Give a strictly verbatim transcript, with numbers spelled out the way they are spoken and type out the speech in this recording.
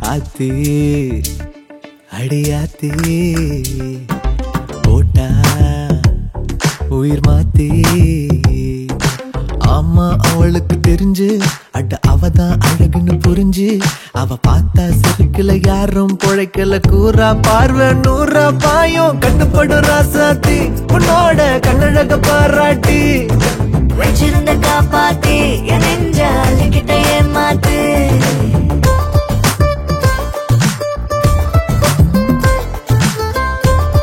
ஆத்தி அடியாத்தி போட்டா உயிர் மாத்தி ஆமா அவளுக்கு தெரிஞ்சு அட அவதான் அழகுன்னு புரிஞ்சு அவ பார்த்தா சிறுக்குல யாரும் பொழைக்கல கூறா பார்வை நூறா பாயும் கட்டுப்படும் ராசாத்தி உன்னோட கண்ணழக பாராட்டி வச்சிருந்த காப்பாத்தி